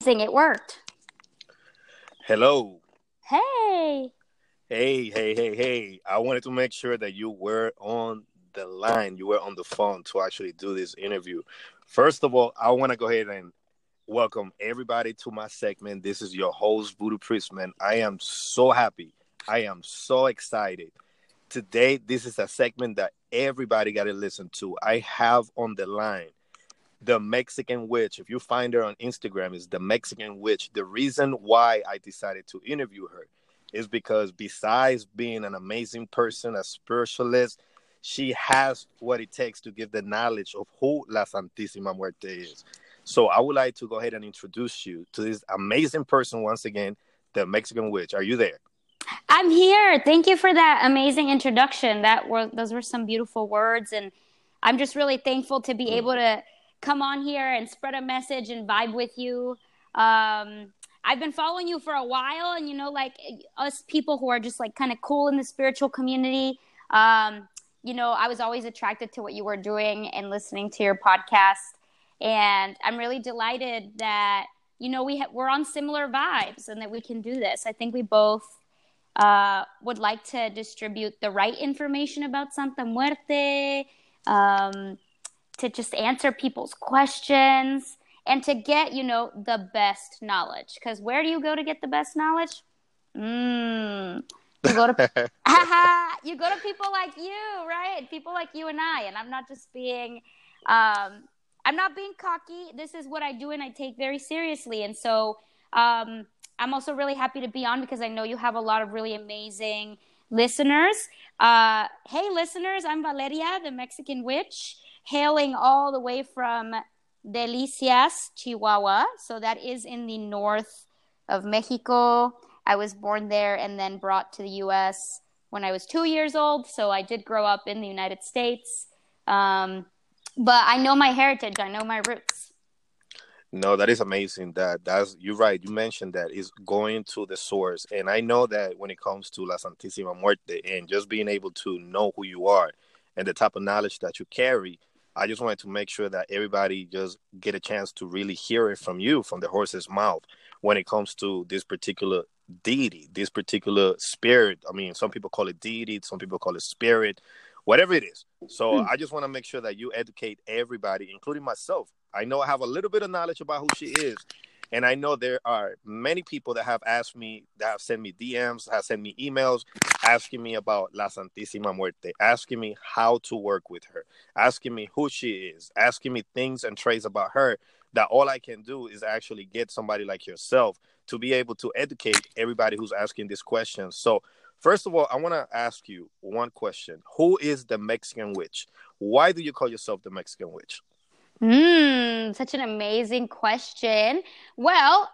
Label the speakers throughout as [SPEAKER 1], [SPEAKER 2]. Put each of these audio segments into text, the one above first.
[SPEAKER 1] Thing it worked.
[SPEAKER 2] Hello.
[SPEAKER 1] Hey.
[SPEAKER 2] Hey. I wanted to make sure that you were on the line, you were on the phone to actually do this interview. First of all, I want to go ahead and welcome everybody to my segment. This is your host, Voodoo Priest, man. I am so happy. I am so excited. Today, this is a segment that everybody got to listen to. I have on the line the Mexican Witch. If you find her on Instagram, is the Mexican Witch. The reason why I decided to interview her is because besides being an amazing person, a spiritualist, she has what it takes to give the knowledge of who La Santísima Muerte is. So I would like to go ahead and introduce you to this amazing person once again, the Mexican Witch. Are you there?
[SPEAKER 1] I'm here. Thank you for that amazing introduction. Those were some beautiful words, and I'm just really thankful to be able to come on here and spread a message and vibe with you. I've been following you for a while, and like us people who are just like kind of cool in the spiritual community. I was always attracted to what you were doing and listening to your podcast, and I'm really delighted that we're on similar vibes and that we can do this. I think we both would like to distribute the right information about Santa Muerte, to just answer people's questions, and to get, the best knowledge. Because where do you go to get the best knowledge? You go to you go to people like you, right? People like you and I. And I'm not just being I'm not being cocky. This is what I do and I take very seriously. And so I'm also really happy to be on because I know you have a lot of really amazing listeners. Hey, listeners, I'm Valeria, the Mexican Witch, hailing all the way from Delicias, Chihuahua. So that is in the north of Mexico. I was born there and then brought to the U.S. when I was 2 years old. So I did grow up in the United States. But I know my heritage. I know my roots.
[SPEAKER 2] No, that is amazing. That's you're right. You mentioned that is going to the source, and I know that when it comes to La Santísima Muerte and just being able to know who you are and the type of knowledge that you carry, I just wanted to make sure that everybody just get a chance to really hear it from you, from the horse's mouth, when it comes to this particular deity, this particular spirit. I mean, some people call it deity, some people call it spirit, whatever it is. So I just want to make sure that you educate everybody, including myself. I know I have a little bit of knowledge about who she is. And I know there are many people that have asked me, that have sent me DMs, have sent me emails, asking me about La Santísima Muerte, asking me how to work with her, asking me who she is, asking me things and traits about her, that all I can do is actually get somebody like yourself to be able to educate everybody who's asking these questions. So, first of all, I want to ask you one question. Who is the Mexican Witch? Why do you call yourself the Mexican Witch?
[SPEAKER 1] Such an amazing question. Well,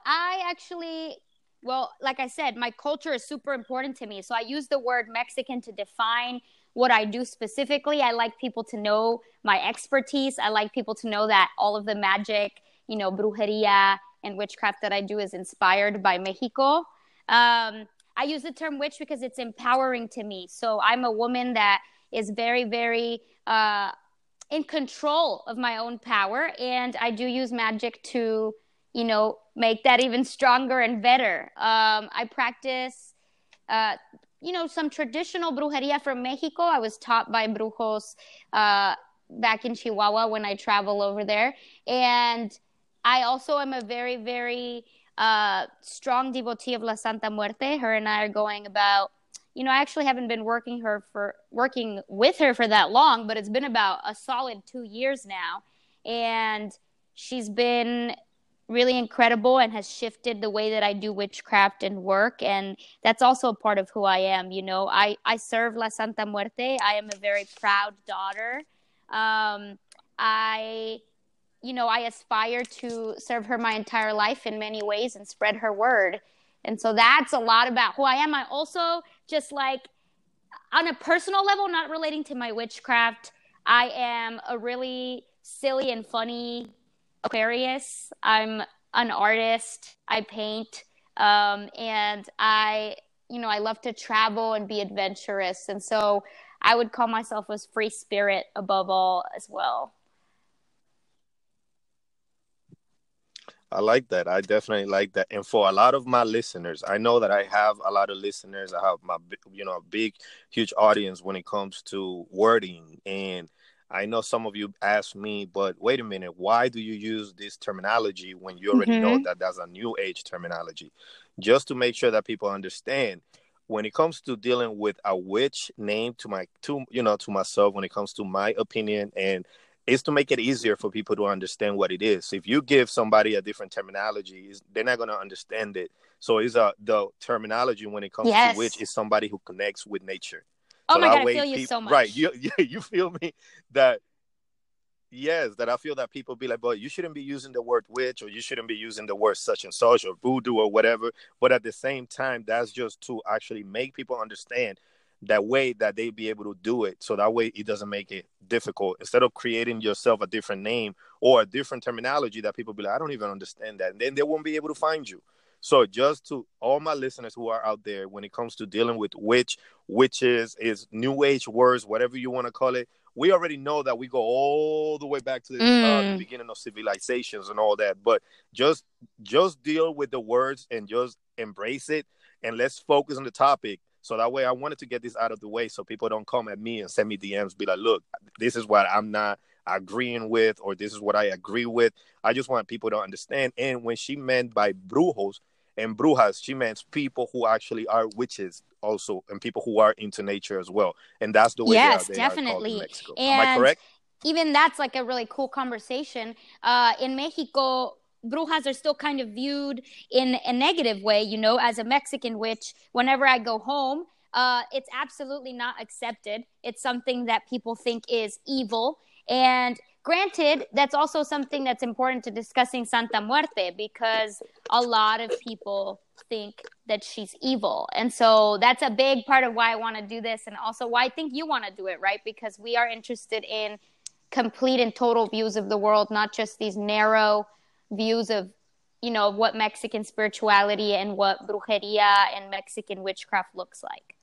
[SPEAKER 1] like I said, my culture is super important to me. So I use the word Mexican to define what I do specifically. I like people to know my expertise. I like people to know that all of the magic, brujeria and witchcraft that I do is inspired by Mexico. I use the term witch because it's empowering to me. So I'm a woman that is very, very in control of my own power. And I do use magic to, make that even stronger and better. I practice, some traditional brujeria from Mexico. I was taught by brujos back in Chihuahua when I travel over there. And I also am a very, very strong devotee of La Santa Muerte. Her and I are going about I actually haven't been working with her for that long, but it's been about a solid 2 years now. And she's been really incredible and has shifted the way that I do witchcraft and work. And that's also a part of who I am. I serve La Santa Muerte. I am a very proud daughter. I I aspire to serve her my entire life in many ways and spread her word. And so that's a lot about who I am. I also just like on a personal level, not relating to my witchcraft, I am a really silly and funny Aquarius. I'm an artist. I paint. And I love to travel and be adventurous. And so I would call myself a free spirit above all as well.
[SPEAKER 2] I like that. I definitely like that. And for a lot of my listeners, I know that I have a lot of listeners. I have a big, huge audience when it comes to wording. And I know some of you ask me, but wait a minute, why do you use this terminology when you already know
[SPEAKER 1] Mm-hmm.
[SPEAKER 2] that that's a new age terminology? Just to make sure that people understand. When it comes to dealing with a witch name to myself, when it comes to my opinion, and is to make it easier for people to understand what it is. If you give somebody a different terminology, they're not going to understand it. So the terminology when it comes to witch
[SPEAKER 1] Yes.
[SPEAKER 2] is somebody who connects with nature.
[SPEAKER 1] Oh
[SPEAKER 2] So
[SPEAKER 1] my
[SPEAKER 2] that
[SPEAKER 1] God, I
[SPEAKER 2] way,
[SPEAKER 1] feel you
[SPEAKER 2] people,
[SPEAKER 1] so
[SPEAKER 2] right?
[SPEAKER 1] much.
[SPEAKER 2] You feel me? That yes, that I feel that people be like, but you shouldn't be using the word witch, or you shouldn't be using the word such and such, or voodoo, or whatever. But at the same time, that's just to actually make people understand that way that they be able to do it. So that way it doesn't make it difficult. Instead of creating yourself a different name or a different terminology that people be like, I don't even understand that. And then they won't be able to find you. So just to all my listeners who are out there, when it comes to dealing with witches, is new age words, whatever you want to call it, we already know that we go all the way back to the
[SPEAKER 1] Mm.
[SPEAKER 2] beginning of civilizations and all that. But just just deal with the words and just embrace it, and let's focus on the topic. So that way, I wanted to get this out of the way so people don't come at me and send me DMs, be like, "Look, this is what I'm not agreeing with, or this is what I agree with." I just want people to understand. And when she meant by brujos and brujas, she meant people who actually are witches also, and people who are into nature as well, and that's the way they are
[SPEAKER 1] Yes,
[SPEAKER 2] they are called in
[SPEAKER 1] definitely.
[SPEAKER 2] Mexico. Am I
[SPEAKER 1] And
[SPEAKER 2] correct?
[SPEAKER 1] even that's like a really cool conversation. In Mexico, brujas are still kind of viewed in a negative way, you know, as a Mexican witch. Whenever I go home, it's absolutely not accepted. It's something that people think is evil. And granted, that's also something that's important to discussing Santa Muerte, because a lot of people think that she's evil. And so that's a big part of why I want to do this, and also why I think you want to do it, right? Because we are interested in complete and total views of the world, not just these narrow views of, you know, what Mexican spirituality and what brujeria and Mexican witchcraft looks like.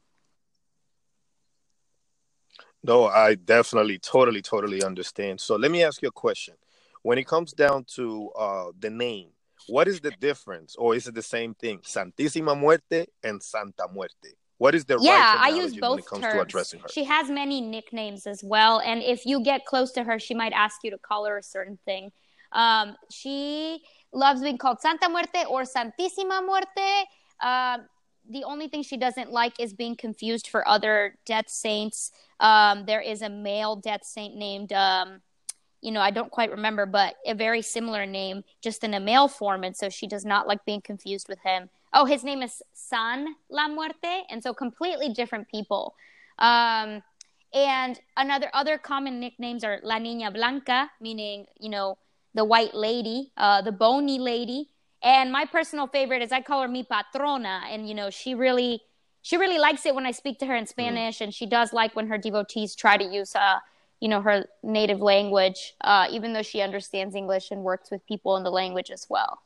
[SPEAKER 2] No, I definitely, totally, totally understand. So let me ask you a question. When it comes down to the name, what is the difference, or is it the same thing? Santísima Muerte and Santa Muerte. What is the right
[SPEAKER 1] Yeah, I use
[SPEAKER 2] terminology when it
[SPEAKER 1] both
[SPEAKER 2] comes to
[SPEAKER 1] terms.
[SPEAKER 2] addressing her?
[SPEAKER 1] She has many nicknames as well, and if you get close to her, she might ask you to call her a certain thing. She loves being called Santa Muerte or Santísima Muerte. The only thing she doesn't like is being confused for other death saints. There is a male death saint named, I don't quite remember, but a very similar name, just in a male form. And so she does not like being confused with him. Oh, his name is San La Muerte. And so completely different people. Um, and other common nicknames are La Niña Blanca, meaning, the white lady, the bony lady. And my personal favorite is I call her mi patrona. And, she really likes it when I speak to her in
[SPEAKER 2] Mm.
[SPEAKER 1] Spanish. And she does like when her devotees try to use her native language, even though she understands English and works with people in the language as well.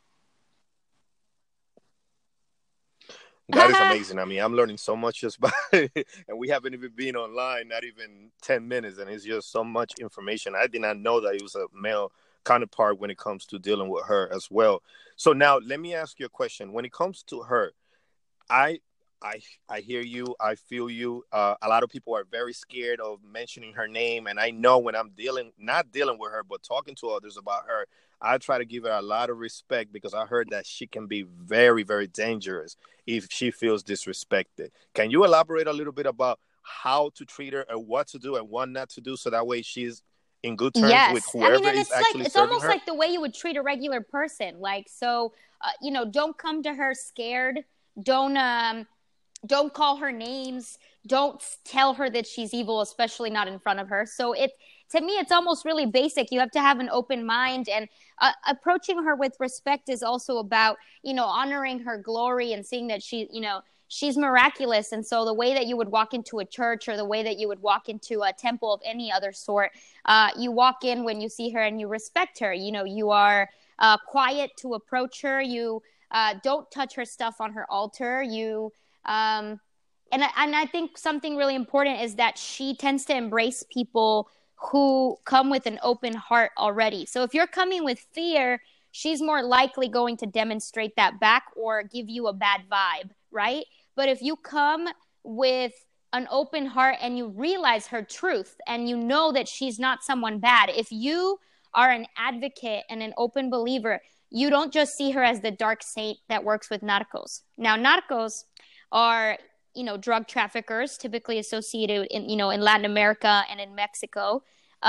[SPEAKER 2] That is amazing. I mean, I'm learning so much just by, and we haven't even been online, not even 10 minutes, and it's just so much information. I did not know that it was a male counterpart when it comes to dealing with her as well. So now let me ask you a question. When it comes to her, I I I hear you. I feel you. A lot of people are very scared of mentioning her name, and I know when I'm not dealing with her, but talking to others about her, I try to give her a lot of respect because I heard that she can be very, very dangerous if she feels disrespected. Can you elaborate a little bit about how to treat her and what to do and what not to do so that way she's in good terms with
[SPEAKER 1] Yes. I mean,
[SPEAKER 2] whoever
[SPEAKER 1] and
[SPEAKER 2] is
[SPEAKER 1] it's like,
[SPEAKER 2] actually
[SPEAKER 1] it's
[SPEAKER 2] serving
[SPEAKER 1] almost
[SPEAKER 2] her?
[SPEAKER 1] like the way you would treat a regular person. Like, so, don't come to her scared. Don't, um, don't call her names. Don't tell her that she's evil, especially not in front of her. So to me, it's almost really basic. You have to have an open mind, and approaching her with respect is also about, honoring her glory and seeing that she's miraculous. And so the way that you would walk into a church, or the way that you would walk into a temple of any other sort, you walk in when you see her and you respect her. You are quiet to approach her. You don't touch her stuff on her altar. Um, and I think something really important is that she tends to embrace people who come with an open heart already. So if you're coming with fear, she's more likely going to demonstrate that back or give you a bad vibe, right? But if you come with an open heart and you realize her truth and you know that she's not someone bad, if you are an advocate and an open believer, you don't just see her as the dark saint that works with narcos. Now, narcos are, drug traffickers typically associated in Latin America and in Mexico.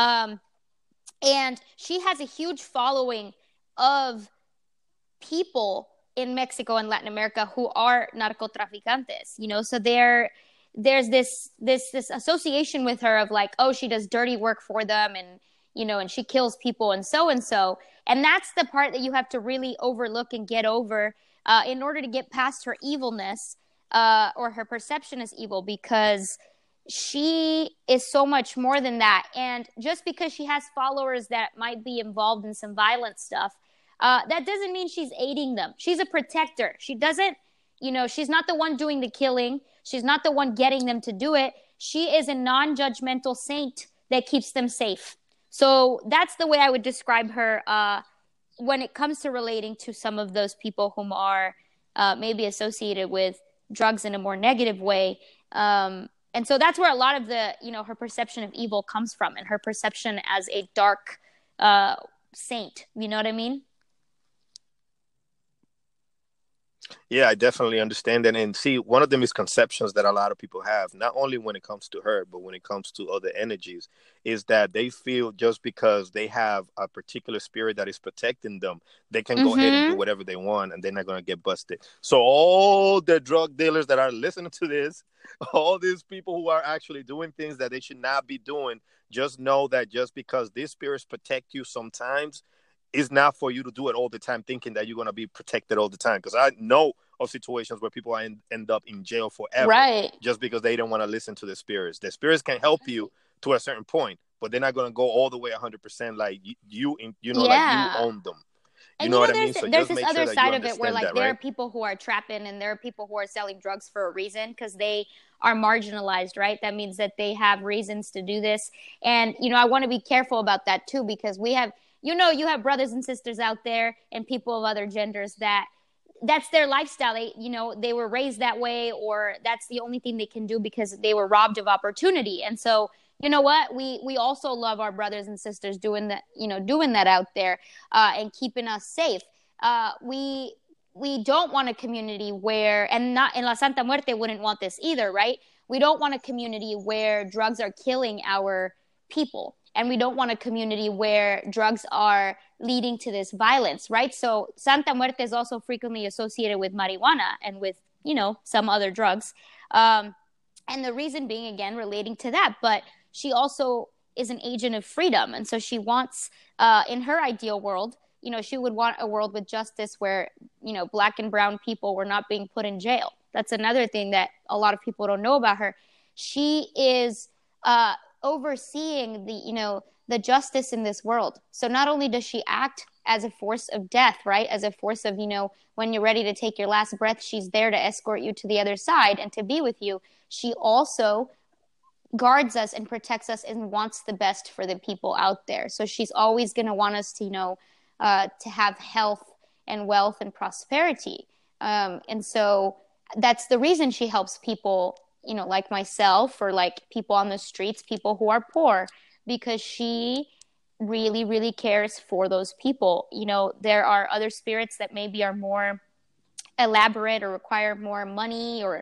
[SPEAKER 1] And she has a huge following of people in Mexico and Latin America who are narcotraficantes, so there's this association with her of like, oh, she does dirty work for them, and and she kills people and so. And that's the part that you have to really overlook and get over in order to get past her evilness or her perception as evil, because she is so much more than that. And just because she has followers that might be involved in some violent stuff, that doesn't mean she's aiding them. She's a protector. She doesn't, she's not the one doing the killing. She's not the one getting them to do it. She is a non-judgmental saint that keeps them safe. So that's the way I would describe her when it comes to relating to some of those people whom are maybe associated with drugs in a more negative way. And so that's where a lot of the, her perception of evil comes from, and her perception as a dark saint. You know what I mean?
[SPEAKER 2] Yeah, I definitely understand that. And see, one of the misconceptions that a lot of people have, not only when it comes to her, but when it comes to other energies, is that they feel just because they have a particular spirit that is protecting them, they can go ahead and do whatever they want and they're not going to get busted. So all the drug dealers that are listening to this, all these people who are actually doing things that they should not be doing, just know that just because these spirits protect you sometimes, it's not for you to do it all the time thinking that you're going to be protected all the time. Because I know of situations where people end up in jail forever,
[SPEAKER 1] right,
[SPEAKER 2] just because they don't want to listen to the spirits. The spirits can help you to a certain point, but they're not going to go all the way 100% like you like you own them.
[SPEAKER 1] You know what I mean? So there's this other side of it where like there are people who are trapping and there are people who are selling drugs for a reason because they are marginalized, right? That means that they have reasons to do this. And, I want to be careful about that too, because we have, you have brothers and sisters out there and people of other genders that's their lifestyle. They were raised that way, or that's the only thing they can do because they were robbed of opportunity. And so, you know what? We also love our brothers and sisters doing that out there and keeping us safe. We don't want a community where, and La Santa Muerte wouldn't want this either, right? We don't want a community where drugs are killing our people. And we don't want a community where drugs are leading to this violence, right? So Santa Muerte is also frequently associated with marijuana and with, some other drugs. And the reason being, again, relating to that. But she also is an agent of freedom. And so she wants, in her ideal world, she would want a world with justice where, Black and brown people were not being put in jail. That's another thing that a lot of people don't know about her. She is overseeing the justice in this world. So not only does she act as a force of death, right? As a force of, when you're ready to take your last breath, she's there to escort you to the other side and to be with you. She also guards us and protects us and wants the best for the people out there. So she's always going to want us to, to have health and wealth and prosperity. And so that's the reason she helps people, like myself, or like people on the streets, people who are poor, because she really, really cares for those people. There are other spirits that maybe are more elaborate or require more money, or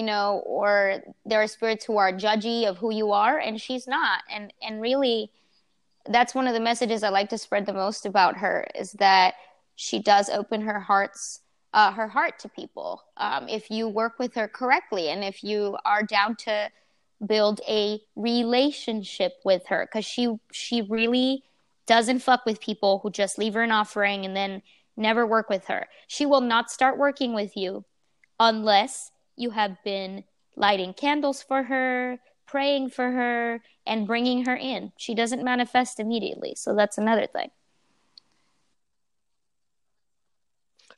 [SPEAKER 1] there are spirits who are judgy of who you are, and she's not. And really, that's one of the messages I like to spread the most about her, is that she does open her heart to people. If you work with her correctly, and if you are down to build a relationship with her, because she really doesn't fuck with people who just leave her an offering and then never work with her. She will not start working with you unless you have been lighting candles for her, praying for her, and bringing her in. She doesn't manifest immediately. So that's another thing.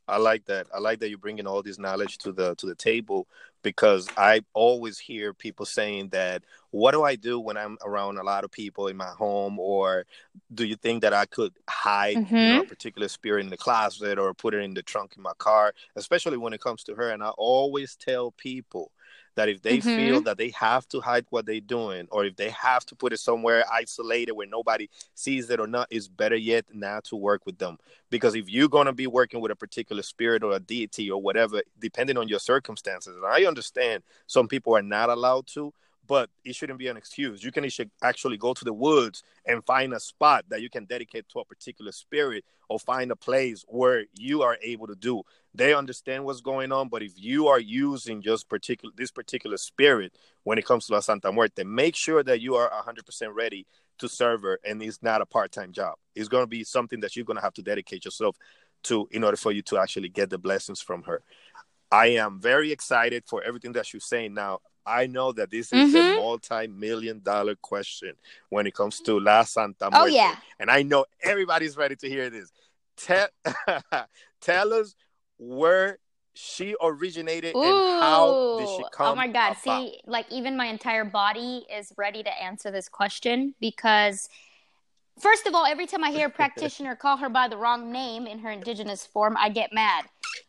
[SPEAKER 2] I like that. I like that you're bringing all this knowledge to the table, because I always hear people saying that, what do I do when I'm around a lot of people in my home? Or do you think that I could hide, a
[SPEAKER 1] Mm-hmm.
[SPEAKER 2] particular spirit in the closet or put it in the trunk in my car, especially when it comes to her? And I always tell people that if they feel
[SPEAKER 1] Mm-hmm.
[SPEAKER 2] that they have to hide what they're doing, or if they have to put it somewhere isolated where nobody sees it or not, it's better yet not to work with them. Because if you're going to be working with a particular spirit or a deity or whatever, depending on your circumstances, and I understand some people are not allowed to, but it shouldn't be an excuse. You can actually go to the woods and find a spot that you can dedicate to a particular spirit, or find a place where you are able to do. They understand what's going on, but if you are using just this particular spirit when it comes to La Santa Muerte, make sure that you are 100% ready to serve her, and it's not a part-time job. It's going to be something that you're going to have to dedicate yourself to in order for you to actually get the blessings from her. I am very excited for everything that you're saying now. I know that this is the
[SPEAKER 1] Mm-hmm.
[SPEAKER 2] multi-million-dollar question when it comes to La Santa
[SPEAKER 1] Oh
[SPEAKER 2] Muerte.
[SPEAKER 1] yeah.
[SPEAKER 2] And I know everybody's ready to hear this. Tell, tell us where she originated and how did she
[SPEAKER 1] Ooh. Oh
[SPEAKER 2] come
[SPEAKER 1] my God.
[SPEAKER 2] about?
[SPEAKER 1] See, like even my entire body is ready to answer this question because first of all, every time I hear a practitioner call her by the wrong name in her indigenous form, I get mad.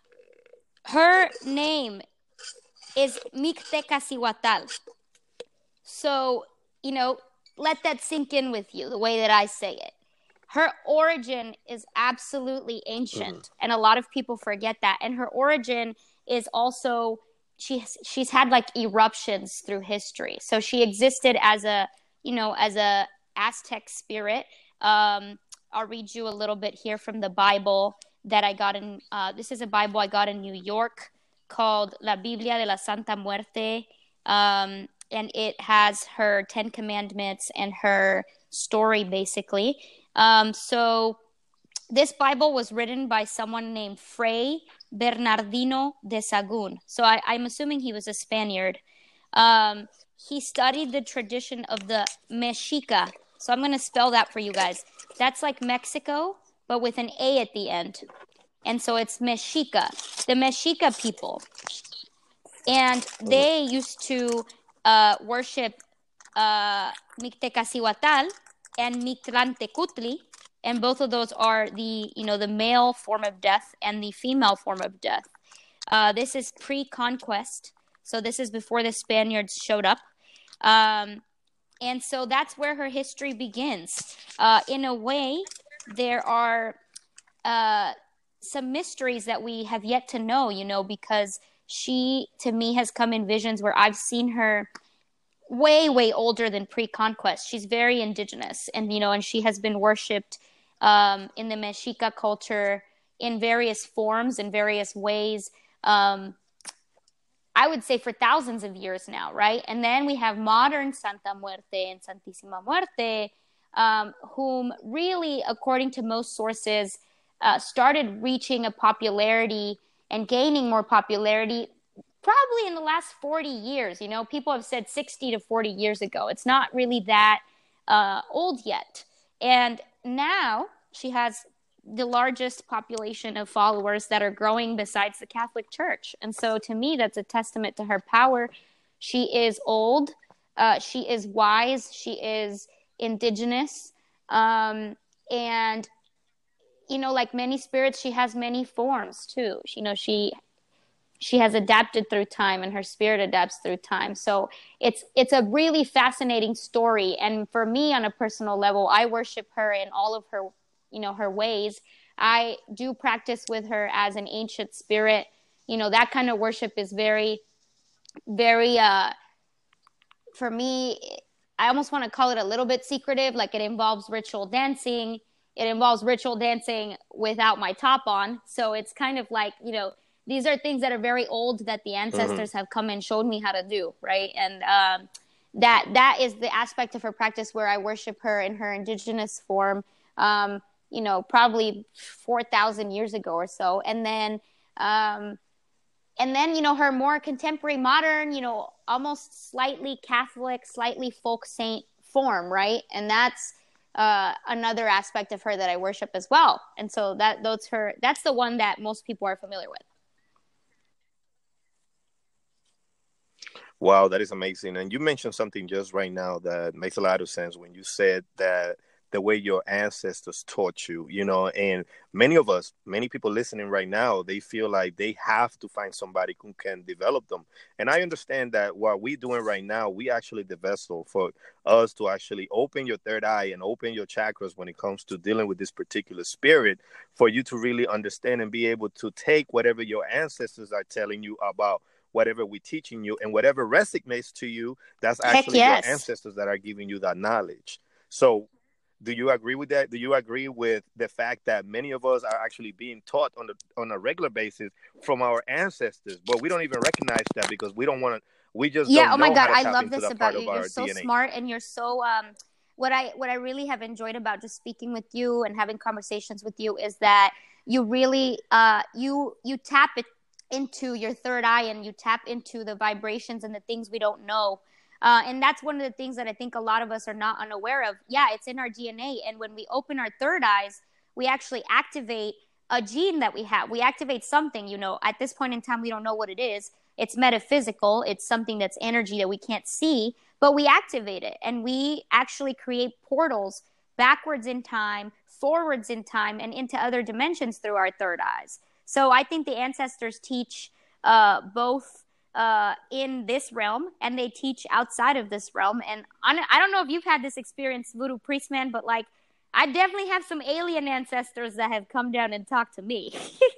[SPEAKER 1] Her name is Mictecacihuatal. So, you know, let that sink in with you the way that I say it. Her origin is absolutely
[SPEAKER 2] Mm-hmm.
[SPEAKER 1] ancient, and a lot of people forget that. And her origin is also she's had like eruptions through history. So she existed as a, as a Aztec spirit. I'll read you a little bit here from the Bible that I got in. This is a Bible I got in New York called La Biblia de la Santa Muerte. And it has her 10 commandments and her story basically. So this Bible was written by someone named Fray Bernardino de Sagun. So I'm assuming he was a Spaniard. He studied the tradition of the Mexica. So I'm going to spell that for you guys. That's like Mexico, but with an A at the end. And so it's Mexica, the Mexica people. And they used to worship Mictecacihuatal and Mictlantecutli, and both of those are the male form of death and the female form of death. This is pre-conquest, so this is before the Spaniards showed up, and so that's where her history begins. In a way, there are some mysteries that we have yet to know, because she, to me, has come in visions where I've seen her way, way older than pre-conquest. She's very indigenous, and she has been worshipped in the Mexica culture in various forms, in various ways. I would say for thousands of years now, right? And then we have modern Santa Muerte and Santísima Muerte, whom really, according to most sources, started reaching a popularity and gaining more popularity probably in the last 40 years. People have said 60 to 40 years ago. It's not really that old yet. And now she has the largest population of followers that are growing besides the Catholic Church. And so to me, that's a testament to her power. She is old. She is wise. She is indigenous. And like many spirits, she has many forms too. She has adapted through time, and her spirit adapts through time. So it's a really fascinating story. And for me, on a personal level, I worship her in all of her, her ways. I do practice with her as an ancient spirit. That kind of worship is very, very, for me, I almost want to call it a little bit secretive. Like it involves ritual dancing. It involves ritual dancing without my top on. So it's kind of like, these are things that are very old that the ancestors have come and showed me how to do, right? And that is the aspect of her practice where I worship her in her indigenous form, probably 4,000 years ago or so. And then, her more contemporary, modern, almost slightly Catholic, slightly folk saint form, right? And that's another aspect of her that I worship as well. And so that's the one that most people are familiar with.
[SPEAKER 2] Wow, that is amazing. And you mentioned something just right now that makes a lot of sense when you said that the way your ancestors taught you, and many of us, many people listening right now, they feel like they have to find somebody who can develop them. And I understand that what we're doing right now, we actually the vessel for us to actually open your third eye and open your chakras when it comes to dealing with this particular spirit, for you to really understand and be able to take whatever your ancestors are telling you about whatever we're teaching you, and whatever resonates to you, that's
[SPEAKER 1] Heck
[SPEAKER 2] actually your
[SPEAKER 1] yes.
[SPEAKER 2] ancestors that are giving you that knowledge. So do you agree with that? Do you agree with the fact that many of us are actually being taught on a regular basis from our ancestors, but we don't even recognize that because we just
[SPEAKER 1] Yeah,
[SPEAKER 2] don't
[SPEAKER 1] oh my
[SPEAKER 2] know how
[SPEAKER 1] God,
[SPEAKER 2] to
[SPEAKER 1] I
[SPEAKER 2] tap
[SPEAKER 1] love
[SPEAKER 2] into
[SPEAKER 1] this
[SPEAKER 2] that
[SPEAKER 1] about
[SPEAKER 2] part
[SPEAKER 1] you.
[SPEAKER 2] of
[SPEAKER 1] You're
[SPEAKER 2] our
[SPEAKER 1] so
[SPEAKER 2] DNA?
[SPEAKER 1] smart, and you're so what I really have enjoyed about just speaking with you and having conversations with you is that you really you tap it into your third eye, and you tap into the vibrations and the things we don't know. And that's one of the things that I think a lot of us are not unaware of. Yeah, it's in our DNA. And when we open our third eyes, we actually activate a gene that we have. We activate something, at this point in time, we don't know what it is. It's metaphysical. It's something that's energy that we can't see, but we activate it, and we actually create portals backwards in time, forwards in time, and into other dimensions through our third eyes. So I think the ancestors teach both in this realm, and they teach outside of this realm. And I don't know if you've had this experience, Voodoo Priest Man, but like I definitely have some alien ancestors that have come down and talked to me.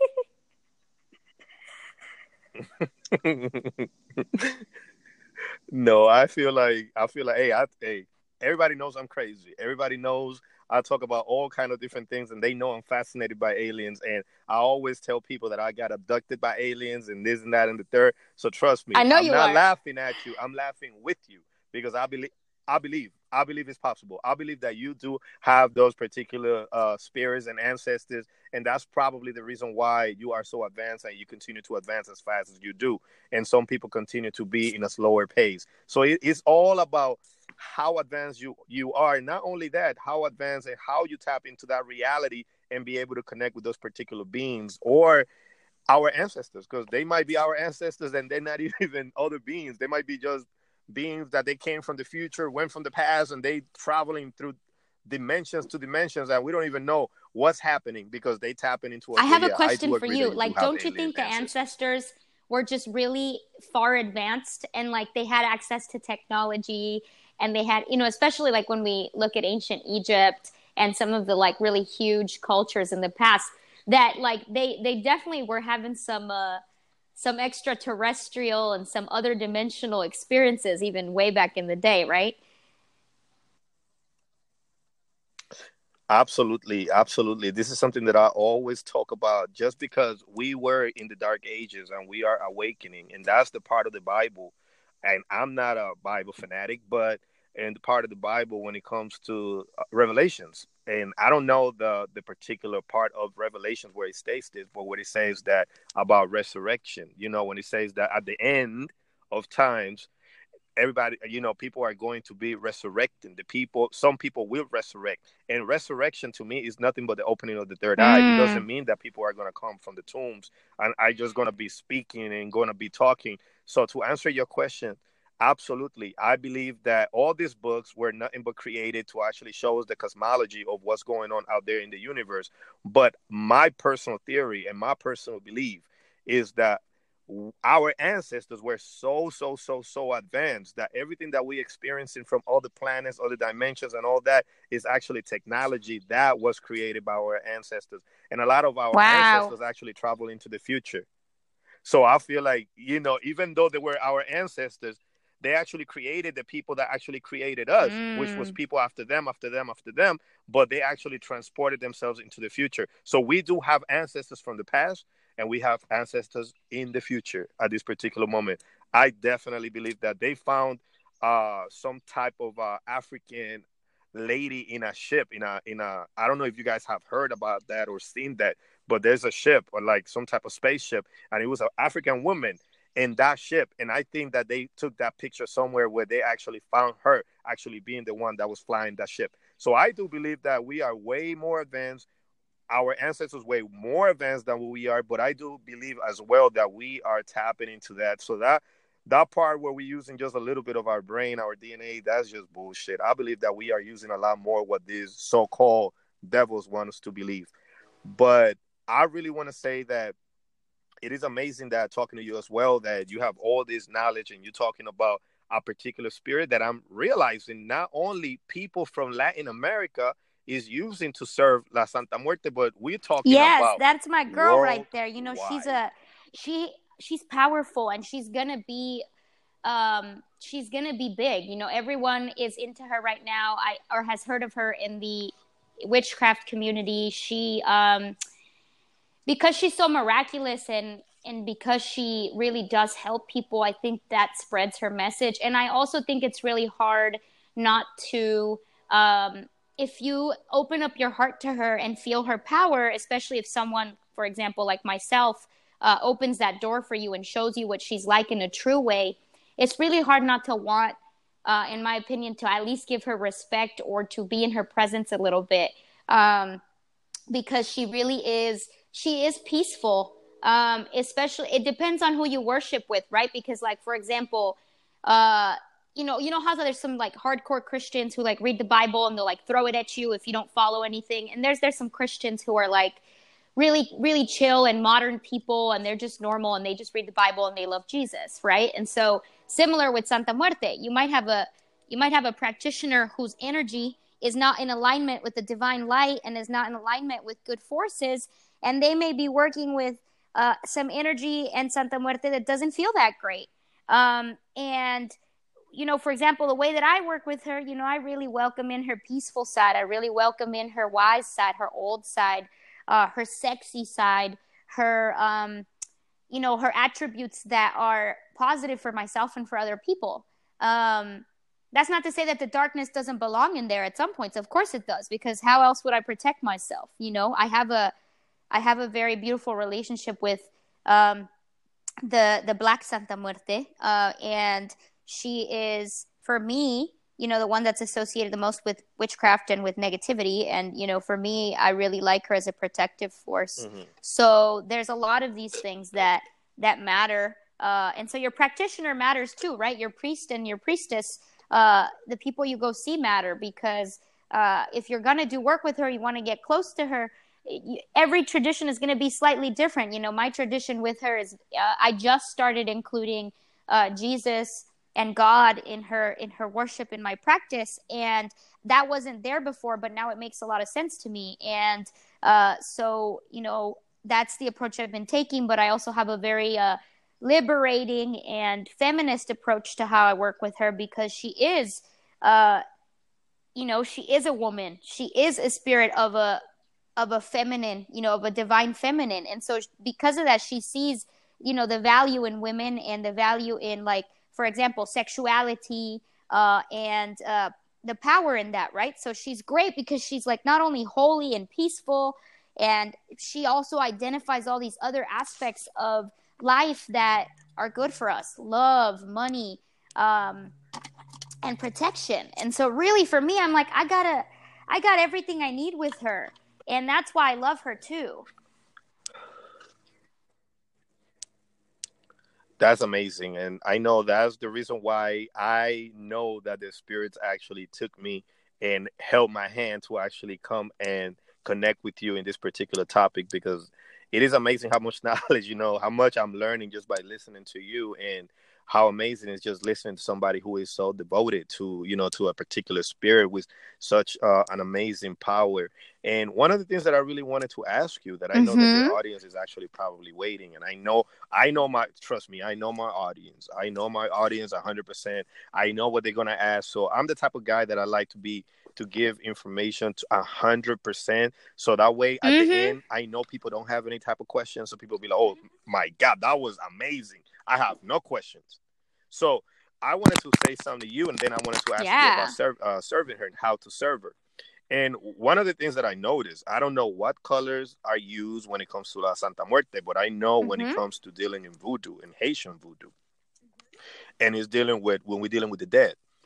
[SPEAKER 2] No, I feel like hey, everybody knows I'm crazy. Everybody knows I talk about all kind of different things, and they know I'm fascinated by aliens. And I always tell people that I got abducted by aliens and this and that and the third. So trust
[SPEAKER 1] I
[SPEAKER 2] me,
[SPEAKER 1] know
[SPEAKER 2] I'm
[SPEAKER 1] you
[SPEAKER 2] not
[SPEAKER 1] are.
[SPEAKER 2] laughing at you. I'm laughing with you because I believe it's possible. I believe that you do have those particular spirits and ancestors, and that's probably the reason why you are so advanced and you continue to advance as fast as you do. And some people continue to be in a slower pace. So it's all about how advanced you are. Not only that, how advanced and how you tap into that reality and be able to connect with those particular beings or our ancestors, because they might be our ancestors and they're not even other beings. They might be just beings that they came from the future, went from the past, and they traveling through dimensions to dimensions, and we don't even know what's happening because they tapping into us.
[SPEAKER 1] I
[SPEAKER 2] But
[SPEAKER 1] have a
[SPEAKER 2] yeah, I
[SPEAKER 1] question
[SPEAKER 2] do
[SPEAKER 1] for
[SPEAKER 2] agree that
[SPEAKER 1] you.
[SPEAKER 2] you do
[SPEAKER 1] Like,
[SPEAKER 2] have
[SPEAKER 1] don't you
[SPEAKER 2] alien
[SPEAKER 1] think the
[SPEAKER 2] ancestors.
[SPEAKER 1] ancestors were just really far advanced, and like they had access to technology, and they had, especially like when we look at ancient Egypt and some of the like really huge cultures in the past, that like they definitely were having some extraterrestrial and some other dimensional experiences even way back in the day, right?
[SPEAKER 2] Absolutely, absolutely. This is something that I always talk about just because we were in the dark ages and we are awakening. And that's the part of the Bible. And I'm not a Bible fanatic, but in the part of the Bible when it comes to Revelations. And I don't know the particular part of Revelations where it states this, but what it says that about resurrection, when it says that at the end of times, everybody, people are going to be resurrecting. Some people will resurrect, and resurrection to me is nothing but the opening of the third eye. It
[SPEAKER 1] Mm.
[SPEAKER 2] doesn't mean that people are going to come from the tombs and I just going to be speaking and going to be talking. So to answer your question, absolutely, I believe that all these books were nothing but created to actually show us the cosmology of what's going on out there in the universe. But my personal theory and my personal belief is that our ancestors were so advanced that everything that we experiencing from other planets, other dimensions, and all that is actually technology that was created by our ancestors. And a lot of our
[SPEAKER 1] Wow.
[SPEAKER 2] ancestors actually travel into the future. So I feel like, even though they were our ancestors, they actually created the people that actually created us, which was
[SPEAKER 1] Mm.
[SPEAKER 2] people after them, after them, after them, but they actually transported themselves into the future. So we do have ancestors from the past and we have ancestors in the future at this particular moment. I definitely believe that they found some type of African lady in a ship in a I don't know if you guys have heard about that or seen that, but there's a ship or like some type of spaceship, and it was an African woman in that ship. And I think that they took that picture somewhere where they actually found her actually being the one that was flying that ship. So I do believe that we are way more advanced. Our ancestors way more advanced than we are, but I do believe as well that we are tapping into that. So that part where we're using just a little bit of our brain, our DNA, that's just bullshit. I believe that we are using a lot more what these so-called devils want us to believe. But I really want to say that it is amazing that talking to you as well, that you have all this knowledge and you're talking about a particular spirit that I'm realizing not only people from Latin America is using to serve La Santa Muerte, but we're talking
[SPEAKER 1] Yes,
[SPEAKER 2] about
[SPEAKER 1] that's my girl right there.
[SPEAKER 2] worldwide.
[SPEAKER 1] She's powerful, and she's gonna be big. Everyone is into her right now. Or has heard of her in the witchcraft community. Because she's so miraculous, and because she really does help people, I think that spreads her message. And I also think it's really hard not to, if you open up your heart to her and feel her power, especially if someone, for example, like myself, opens that door for you and shows you what she's like in a true way, it's really hard not to want, in my opinion, to at least give her respect or to be in her presence a little bit, because she is peaceful. Especially, it depends on who you worship with, right? Because, like, for example, how there's some like hardcore Christians who like read the Bible and they'll like throw it at you if you don't follow anything. And there's some Christians who are like really, really chill and modern people, and they're just normal and they just read the Bible and they love Jesus, right? And so similar with Santa Muerte, you might have a practitioner whose energy is not in alignment with the divine light and is not in alignment with good forces, and they may be working with some energy and Santa Muerte that doesn't feel that great. And for example, the way that I work with her, I really welcome in her peaceful side. I really welcome in her wise side, her old side, her sexy side, her, her attributes that are positive for myself and for other people. That's not to say that the darkness doesn't belong in there at some points. Of course it does, because how else would I protect myself? I have a very beautiful relationship with the Black Santa Muerte, and she is, for me, the one that's associated the most with witchcraft and with negativity. And, for me, I really like her as a protective force. Mm-hmm. So there's a lot of these things that matter. And so your practitioner matters too, right? Your priest and your priestess, the people you go see matter, because if you're going to do work with her, you want to get close to her. Every tradition is going to be slightly different. My tradition with her is I just started including Jesus and God in her worship in my practice, and that wasn't there before, but now it makes a lot of sense to me. And so that's the approach I've been taking. But I also have a very liberating and feminist approach to how I work with her, because she is she is a woman. She is a spirit of a feminine, of a divine feminine. And so because of that, she sees, the value in women and the value in, like, for example, sexuality, and the power in that, right? So she's great because she's like not only holy and peaceful, and she also identifies all these other aspects of life that are good for us: love, money, and protection. And so really for me, I'm like, I got everything I need with her. And that's why I love her too.
[SPEAKER 2] That's amazing. And I know that's the reason why I know that the spirits actually took me and held my hand to actually come and connect with you in this particular topic, because it is amazing how much knowledge, how much I'm learning just by listening to you, and how amazing it's just listening to somebody who is so devoted to, to a particular spirit with such an amazing power. And one of the things that I really wanted to ask you, that I know that the audience is actually probably waiting, and I know trust me, I know my audience. I know my audience 100%. I know what they're going to ask. So I'm the type of guy that I like to give information to 100%. So that way at the end, I know people don't have any type of questions. So people be like, oh my God, that was amazing. I have no questions. So I wanted to say something to you, and then I wanted to ask you about serving her and how to serve her. And one of the things that I noticed, I don't know what colors are used when it comes to La Santa Muerte, but I know when it comes to dealing in voodoo, in Haitian voodoo, and it's when we're dealing with the dead,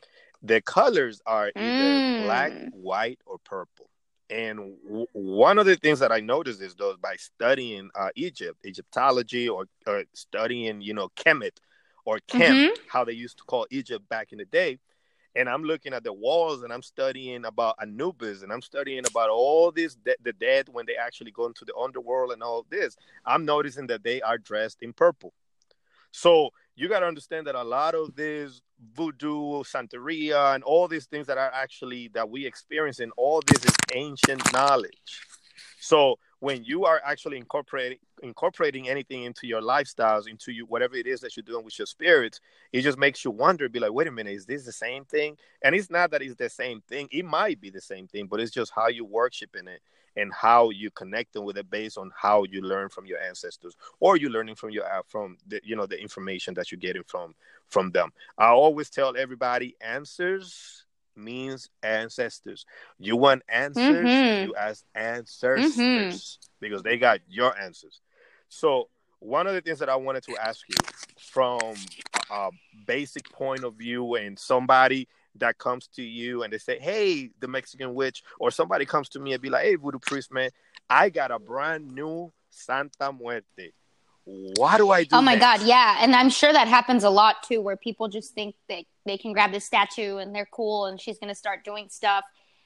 [SPEAKER 2] The colors are either black,
[SPEAKER 1] Mm.
[SPEAKER 2] white, or purple. And one of the things that I noticed is though by studying Egyptology, or studying, Kemet or Kem,
[SPEAKER 1] Mm-hmm.
[SPEAKER 2] how they used to call Egypt back in the day. And I'm looking at the walls and I'm studying about Anubis and I'm studying about all this, the dead when they actually go into the underworld and all this. I'm noticing that they are dressed in purple. So you got to understand that a lot of this voodoo, Santeria, and all these things that are actually that we experience in all this is ancient knowledge. So when you are actually incorporating anything into your lifestyles, into you whatever it is that you're doing with your spirits, it just makes you wonder, be like, wait a minute, is this the same thing? And it's not that it's the same thing. It might be the same thing, but it's just how you worship in it and how you connecting with it based on how you learn from your ancestors, or you learning from from the the information that you're getting from them. I always tell everybody, answers means ancestors. You want answers,
[SPEAKER 1] Mm-hmm.
[SPEAKER 2] you ask
[SPEAKER 1] Mm-hmm.
[SPEAKER 2] ancestors because they got your answers. So one of the things that I wanted to ask you from a basic point of view, and somebody that comes to you and they say, hey, the Mexican witch, or somebody comes to me and be like, hey, voodoo priest, man, I got a brand new Santa Muerte. What do I
[SPEAKER 1] Oh
[SPEAKER 2] do
[SPEAKER 1] my God,
[SPEAKER 2] next?
[SPEAKER 1] yeah. And I'm sure that happens a lot too, where people just think they can grab this statue and they're cool and she's going to start doing stuff.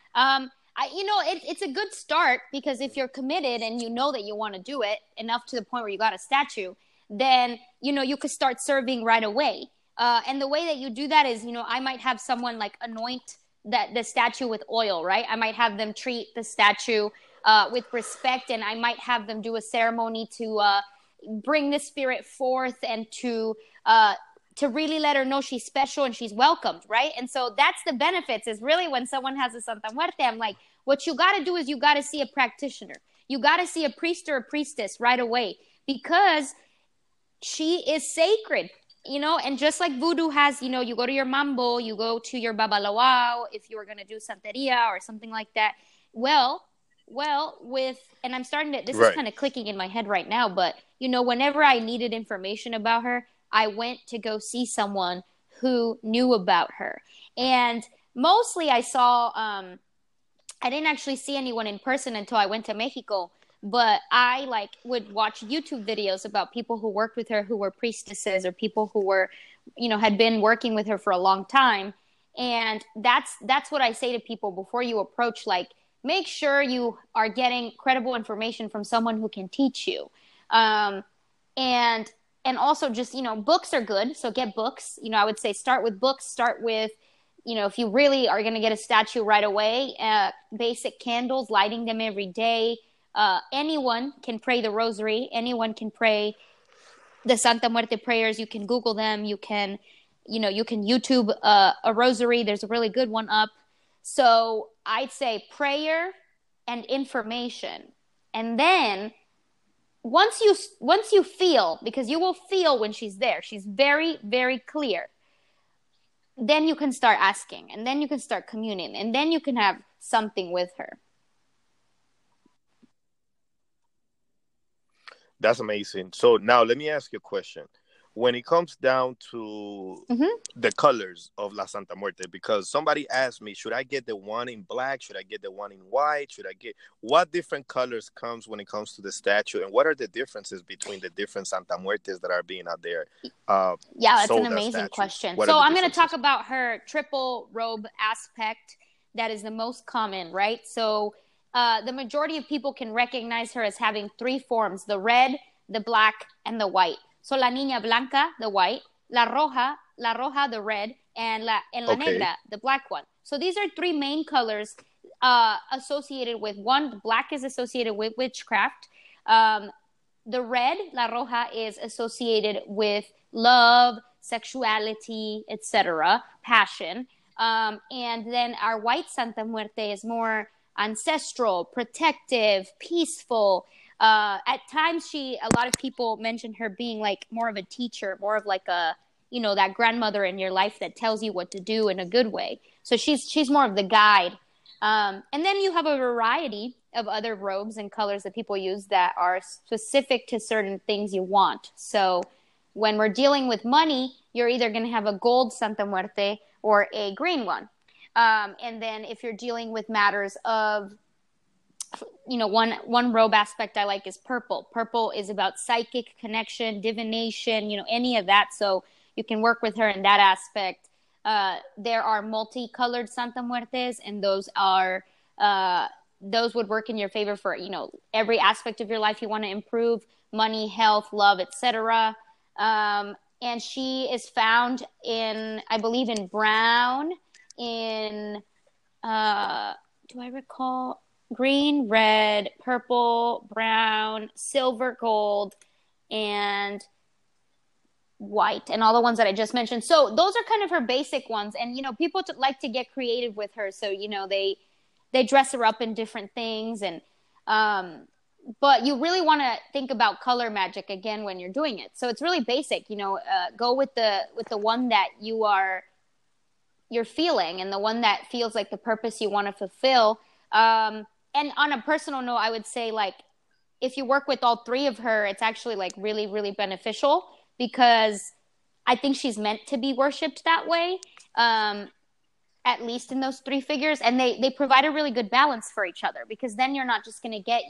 [SPEAKER 1] It's a good start, because if you're committed and you know that you want to do it enough to the point where you got a statue, then, you could start serving right away. And the way that you do that is, I might have someone like anoint the statue with oil, right? I might have them treat the statue with respect, and I might have them do a ceremony to bring the spirit forth and to really let her know she's special and she's welcomed, right? And so that's the benefits, is really when someone has a Santa Muerte, I'm like, what you got to do is you got to see a practitioner. You got to see a priest or a priestess right away, because she is sacred, and just like voodoo has, you go to your mambo, you go to your babalawo if you were going to do santeria or something like that. And I'm starting to, this is
[SPEAKER 2] Right.
[SPEAKER 1] kind of clicking in my head right now, but, whenever I needed information about her, I went to go see someone who knew about her. And mostly I didn't actually see anyone in person until I went to Mexico, but I would watch YouTube videos about people who worked with her, who were priestesses, or people who were, had been working with her for a long time. And that's what I say to people before you approach, make sure you are getting credible information from someone who can teach you. And also just, books are good. So get books. I would say start with books, start with, if you really are going to get a statue right away, basic candles, lighting them every day. Anyone can pray the rosary. Anyone can pray the Santa Muerte prayers. You can Google them. You can YouTube a rosary. There's a really good one up. So I'd say prayer and information. And then once you feel, because you will feel when she's there, she's very, very clear. Then you can start asking, and then you can start communing, and then you can have something with her.
[SPEAKER 2] That's amazing. So now let me ask you a question. When it comes down to the colors of La Santa Muerte, because somebody asked me, should I get the one in black? Should I get the one in white? What different colors comes when it comes to the statue? And what are the differences between the different Santa Muertes that are being out there?
[SPEAKER 1] Yeah, that's an amazing question. So I'm going to talk about her triple robe aspect. That is the most common, right? So the majority of people can recognize her as having three forms: the red, the black, and the white. So La Niña Blanca, the white; La Roja, the red; and La Negra, the black one. So these are three main colors associated with one. Black is associated with witchcraft. The red, La Roja, is associated with love, sexuality, etc., passion. And then our white Santa Muerte is more ancestral, protective, peaceful. At times a lot of people mention her being more of a teacher, more of that grandmother in your life that tells you what to do in a good way. So she's more of the guide. And then you have a variety of other robes and colors that people use that are specific to certain things you want. So when we're dealing with money, you're either going to have a gold Santa Muerte or a green one. And then if you're dealing with matters of, one robe aspect I like is purple. Purple is about psychic connection, divination, any of that. So you can work with her in that aspect. There are multicolored Santa Muertes, and those would work in your favor for, every aspect of your life you want to improve: money, health, love, etc. And she is found in, I believe, in brown, in, do I recall? Green, red, purple, brown, silver, gold, and white, and all the ones that I just mentioned. So those are kind of her basic ones. And, people like to get creative with her. So, they dress her up in different things. And, but you really want to think about color magic again when you're doing it. So it's really basic, go with the one that you're feeling, and the one that feels like the purpose you want to fulfill. And on a personal note, I would say, like, if you work with all three of her, it's actually like really, really beneficial, because I think she's meant to be worshipped that way, at least in those three figures. And they provide a really good balance for each other, because then you're not just going to get,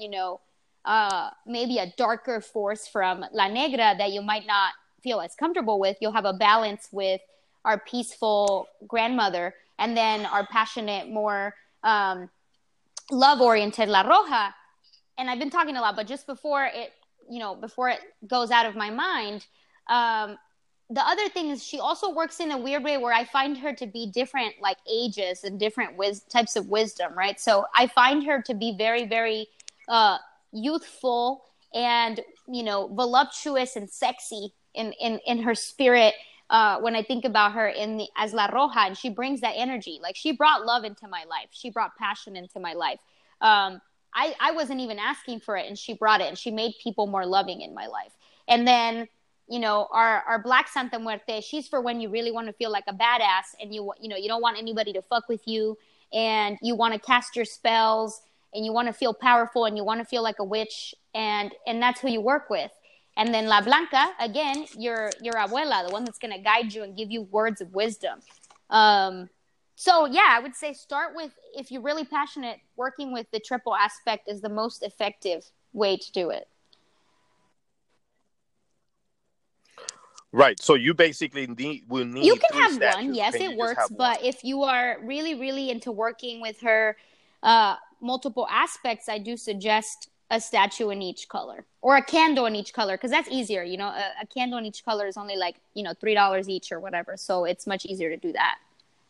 [SPEAKER 1] maybe a darker force from La Negra that you might not feel as comfortable with. You'll have a balance with our peaceful grandmother, and then our passionate, more love-oriented La Roja. And I've been talking a lot, but just before it goes out of my mind, the other thing is she also works in a weird way where I find her to be different, like, ages and different types of wisdom, right? So I find her to be very, very youthful and, voluptuous and sexy in her spirit. When I think about her as La Roja, and she brings that energy. Like, she brought love into my life. She brought passion into my life. I wasn't even asking for it, and she brought it, and she made people more loving in my life. And then, our Black Santa Muerte, she's for when you really want to feel like a badass, and you don't want anybody to fuck with you, and you want to cast your spells, and you want to feel powerful, and you want to feel like a witch, and that's who you work with. And then La Blanca, again, your abuela, the one that's going to guide you and give you words of wisdom. So, yeah, I would say start with, if you're really passionate, working with the triple aspect is the most effective way to do it.
[SPEAKER 2] Right. So you basically will need.
[SPEAKER 1] You can
[SPEAKER 2] three
[SPEAKER 1] have
[SPEAKER 2] statues.
[SPEAKER 1] one. Yes, it works. But if you are really, really into working with her multiple aspects, I do suggest a statue in each color, or a candle in each color, because that's easier. A candle in each color is only like, $3 each or whatever. So it's much easier to do that.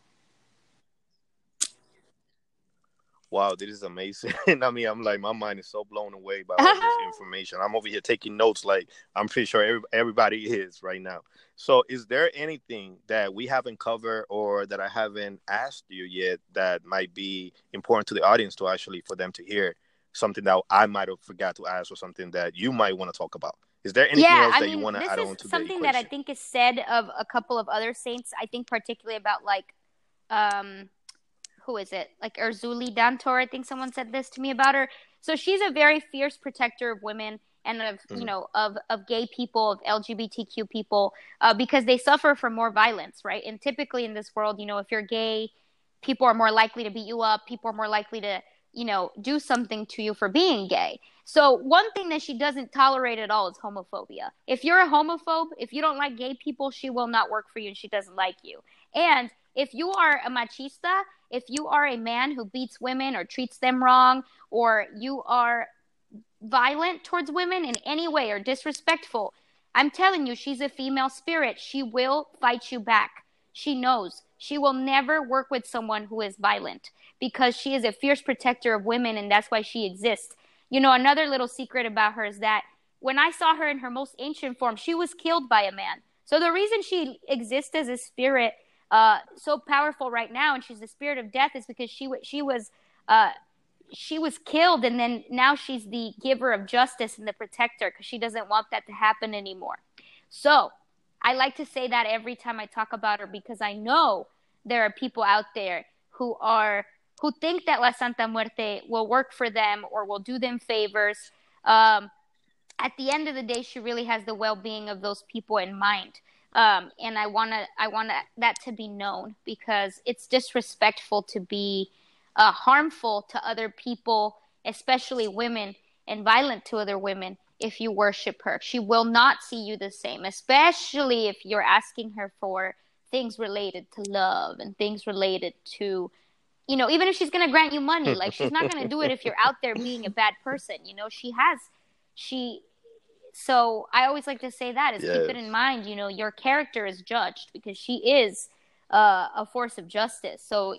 [SPEAKER 2] Wow, this is amazing. I mean, I'm like, my mind is so blown away by all this information. I'm over here taking notes, like I'm pretty sure everybody is right now. So is there anything that we haven't covered or that I haven't asked you yet that might be important to the audience to actually, for them to hear? Something that I might have forgot to ask, or something that you might want to talk about? Is there anything else that you want to add on to the equation?
[SPEAKER 1] This is something that I think is said of a couple of other saints. I think particularly about, like, who is it? Like Erzulie Dantor. I think someone said this to me about her. So she's a very fierce protector of women and of gay people, of LGBTQ people, because they suffer from more violence, right? And typically in this world, if you're gay, people are more likely to beat you up. People are more likely to do something to you for being gay. So one thing that she doesn't tolerate at all is homophobia. If you're a homophobe, if you don't like gay people, she will not work for you, and she doesn't like you. And if you are a machista, if you are a man who beats women or treats them wrong, or you are violent towards women in any way or disrespectful, I'm telling you, she's a female spirit. She will fight you back. She knows. She will never work with someone who is violent, because she is a fierce protector of women, and that's why she exists. Another little secret about her is that when I saw her in her most ancient form, she was killed by a man. So the reason she exists as a spirit, so powerful right now, and she's the spirit of death, is because she was killed, and then now she's the giver of justice and the protector, because she doesn't want that to happen anymore. So I like to say that every time I talk about her, because I know there are people out there who think that La Santa Muerte will work for them or will do them favors. At the end of the day, she really has the well-being of those people in mind. And I want that to be known, because it's disrespectful to be harmful to other people, especially women, and violent to other women if you worship her. She will not see you the same, especially if you're asking her for things related to love and things related to, even if she's going to grant you money, like, she's not going to do it if you're out there being a bad person. She so I always like to say that is keep it in
[SPEAKER 2] Yes.
[SPEAKER 1] mind. Your character is judged because she is a force of justice. So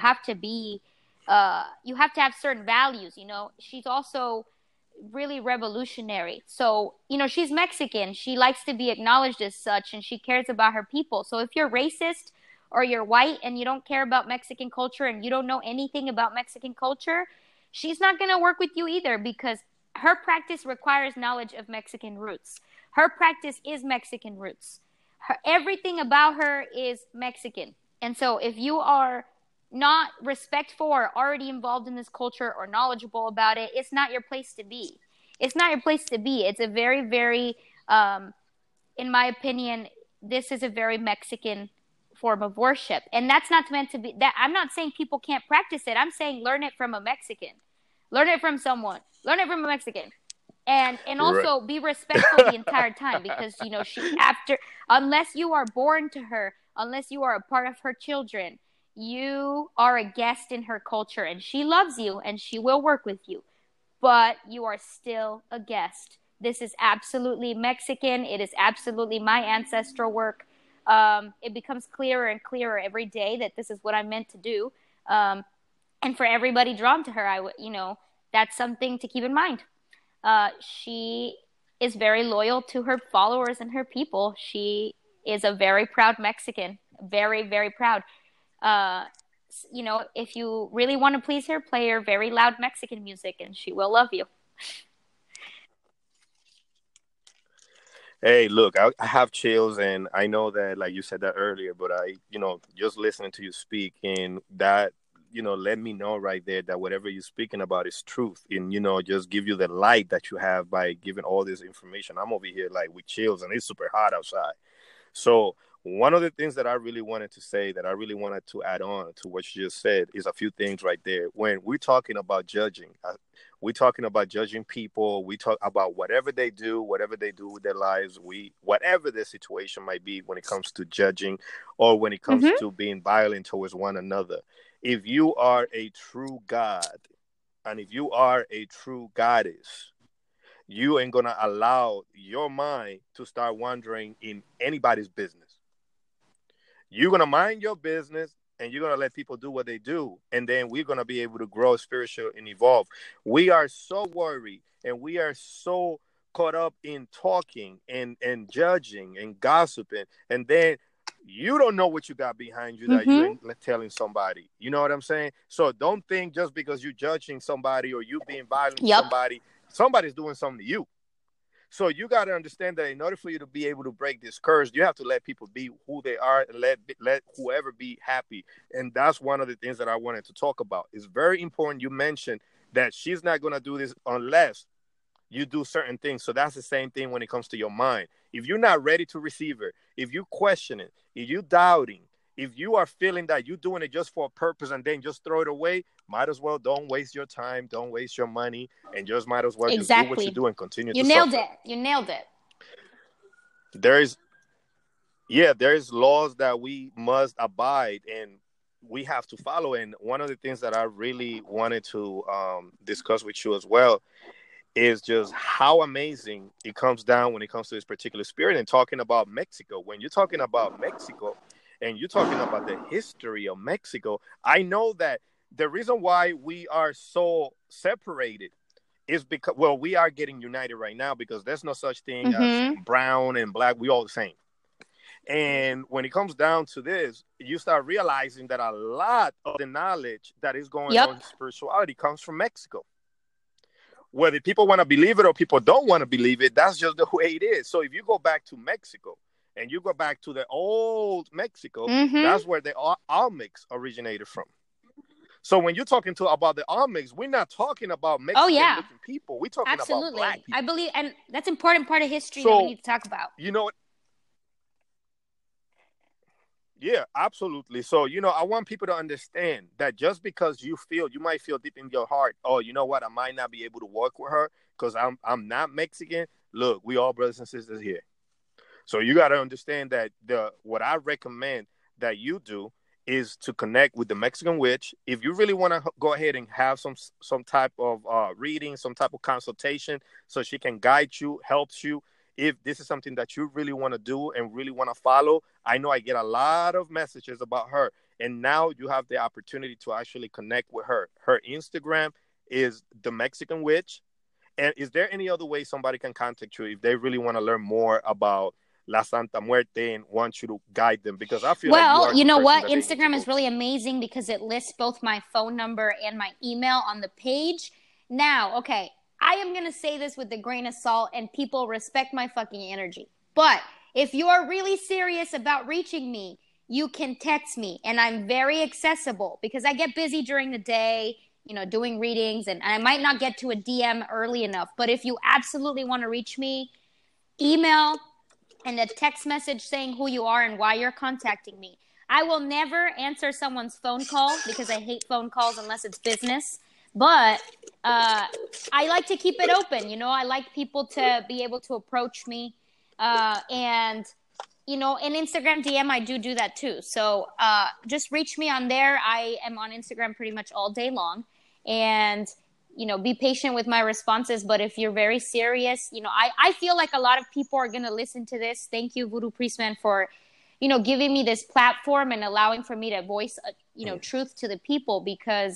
[SPEAKER 1] you have to have certain values. She's also really revolutionary. So she's Mexican. She likes to be acknowledged as such, and she cares about her people. So if you're racist or you're white and you don't care about Mexican culture and you don't know anything about Mexican culture, she's not going to work with you either, because her practice requires knowledge of Mexican roots. Her practice is Mexican roots. Everything about her is Mexican. And so if you are not respectful or already involved in this culture or knowledgeable about it, it's not your place to be. It's not your place to be. It's a very, very, in my opinion, this is a very Mexican form of worship. And that's not meant to be that. I'm not saying people can't practice it. I'm saying learn it from a Mexican. Learn it from someone. Learn it from a Mexican. And
[SPEAKER 2] Right.
[SPEAKER 1] also be respectful the entire time, because unless you are born to her, unless you are a part of her children, you are a guest in her culture, and she loves you and she will work with you, but you are still a guest. This is absolutely Mexican. It is absolutely my ancestral work. It becomes clearer and clearer every day that this is what I'm meant to do. And for everybody drawn to her, that's something to keep in mind. She is very loyal to her followers and her people. She is a very proud Mexican, very, very proud. Uh, if you really want to please her, play her very loud Mexican music, and she will love you.
[SPEAKER 2] Hey, look, I have chills, and I know that, like you said that earlier, but just listening to you speak, and that, let me know right there that whatever you're speaking about is truth, and, just give you the light that you have by giving all this information. I'm over here, like, with chills, and it's super hot outside. So one of the things that I really wanted to say, that I really wanted to add on to what you just said, is a few things right there. When we're talking about judging, we're talking about judging people. We talk about whatever they do with their lives. Whatever the situation might be when it comes to judging, or when it comes
[SPEAKER 1] Mm-hmm.
[SPEAKER 2] to being violent towards one another. If you are a true God, and if you are a true goddess, you ain't gonna allow your mind to start wandering in anybody's business. You're gonna mind your business, and you're gonna let people do what they do, and then we're gonna be able to grow spiritual and evolve. We are so worried, and we are so caught up in talking and judging and gossiping, and then you don't know what you got behind you that you
[SPEAKER 1] Mm-hmm.
[SPEAKER 2] ain't telling somebody. You know what I'm saying? So don't think just because you're judging somebody or you being violent to
[SPEAKER 1] Yep.
[SPEAKER 2] somebody, somebody's doing something to you. So you got to understand that in order for you to be able to break this curse, you have to let people be who they are, and let whoever be happy. And that's one of the things that I wanted to talk about. It's very important. You mentioned that she's not going to do this unless you do certain things. So that's the same thing when it comes to your mind. If you're not ready to receive her, if you question it, if you doubting, if you are feeling that you're doing it just for a purpose and then just throw it away, might as well don't waste your time, don't waste your money, and just might as well just do what you
[SPEAKER 1] Exactly.
[SPEAKER 2] do and continue
[SPEAKER 1] You
[SPEAKER 2] to
[SPEAKER 1] nailed
[SPEAKER 2] suffer.
[SPEAKER 1] it. You nailed it.
[SPEAKER 2] There is, yeah, there's laws that we must abide, and we have to follow. And one of the things that I really wanted to discuss with you as well is just how amazing it comes down when it comes to this particular spirit. And talking about Mexico, when you're talking about Mexico and you're talking about the history of Mexico, I know that the reason why we are so separated is because, well, we are getting united right now, because there's no such thing as
[SPEAKER 1] Mm-hmm.
[SPEAKER 2] brown and black. We all the same. And when it comes down to this, you start realizing that a lot of the knowledge that is going on in
[SPEAKER 1] Yep.
[SPEAKER 2] spirituality comes from Mexico. Whether people want to believe it or people don't want to believe it, that's just the way it is. So if you go back to Mexico and you go back to the old Mexico,
[SPEAKER 1] Mm-hmm.
[SPEAKER 2] that's where the Olmecs originated from. So when you're talking about the Olmecs, we're not talking about
[SPEAKER 1] Oh yeah.
[SPEAKER 2] Mexican-looking people. We're talking about black
[SPEAKER 1] Absolutely. I
[SPEAKER 2] people.
[SPEAKER 1] believe, and that's an important part of history that we
[SPEAKER 2] So
[SPEAKER 1] need to talk about.
[SPEAKER 2] you know, Yeah, absolutely. So, I want people to understand that just because you might feel deep in your heart, oh, you know what, I might not be able to work with her because I'm not Mexican. Look, we all brothers and sisters here. So you got to understand that what I recommend that you do is to connect with the Mexican witch. If you really want to go ahead and have some type of reading, some type of consultation, so she can guide you, helps you. If this is something that you really want to do and really want to follow, I know I get a lot of messages about her, and now you have the opportunity to actually connect with her. Her Instagram is the Mexican witch. And is there any other way somebody can contact you if they really want to learn more about La Santa Muerte and want you to guide them? Because I feel like you
[SPEAKER 1] Well,
[SPEAKER 2] are
[SPEAKER 1] you
[SPEAKER 2] the
[SPEAKER 1] know
[SPEAKER 2] person
[SPEAKER 1] what?
[SPEAKER 2] that they need to
[SPEAKER 1] Instagram
[SPEAKER 2] go
[SPEAKER 1] is
[SPEAKER 2] to.
[SPEAKER 1] really amazing because it lists both my phone number and my email on the page. Now, okay, I am going to say this with a grain of salt, and people respect my fucking energy. But if you are really serious about reaching me, you can text me, and I'm very accessible because I get busy during the day, doing readings, and I might not get to a DM early enough. But if you absolutely want to reach me, email and a text message saying who you are and why you're contacting me. I will never answer someone's phone call because I hate phone calls unless it's business. But I like to keep it open. I like people to be able to approach me. And, in Instagram DM, I do that too. So just reach me on there. I am on Instagram pretty much all day long. And be patient with my responses. But if you're very serious, I feel like a lot of people are going to listen to this. Thank you, Voodoo Priestman, for, giving me this platform and allowing for me to voice, truth to the people, because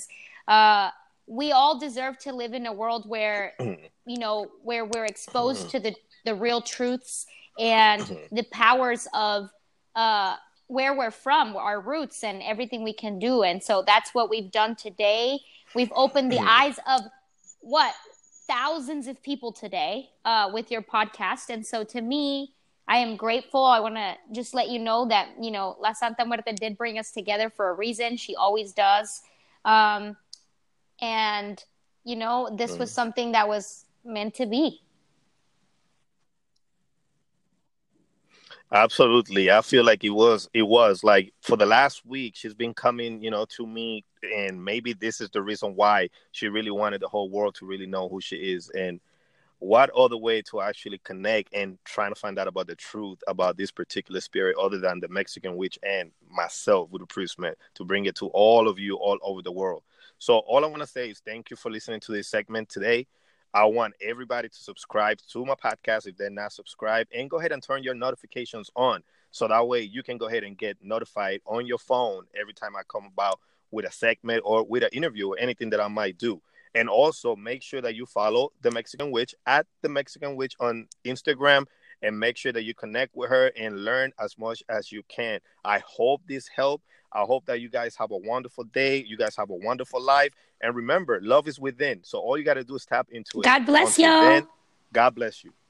[SPEAKER 1] we all deserve to live in a world where, where we're exposed to the real truths and the powers of where we're from, our roots, and everything we can do. And so that's what we've done today. We've opened the eyes of what, thousands of people today with your podcast. And so to me, I am grateful. I want to just let you know that, La Santa Muerte did bring us together for a reason. She always does. And, this was something that was meant to be.
[SPEAKER 2] Absolutely. I feel like it was like for the last week, she's been coming, to me. And maybe this is the reason why she really wanted the whole world to really know who she is. And what other way to actually connect and trying to find out about the truth about this particular spirit other than the Mexican witch and myself with the priest man to bring it to all of you all over the world. So all I want to say is thank you for listening to this segment today. I want everybody to subscribe to my podcast if they're not subscribed, and go ahead and turn your notifications on so that way you can go ahead and get notified on your phone every time I come about with a segment or with an interview or anything that I might do. And also make sure that you follow the Mexican Witch at the Mexican Witch on Instagram, and make sure that you connect with her and learn as much as you can. I hope this helped. I hope that you guys have a wonderful day. You guys have a wonderful life. And remember, love is within. So all you got to do is tap into it.
[SPEAKER 1] God bless
[SPEAKER 2] Until
[SPEAKER 1] y'all.
[SPEAKER 2] then, God bless you.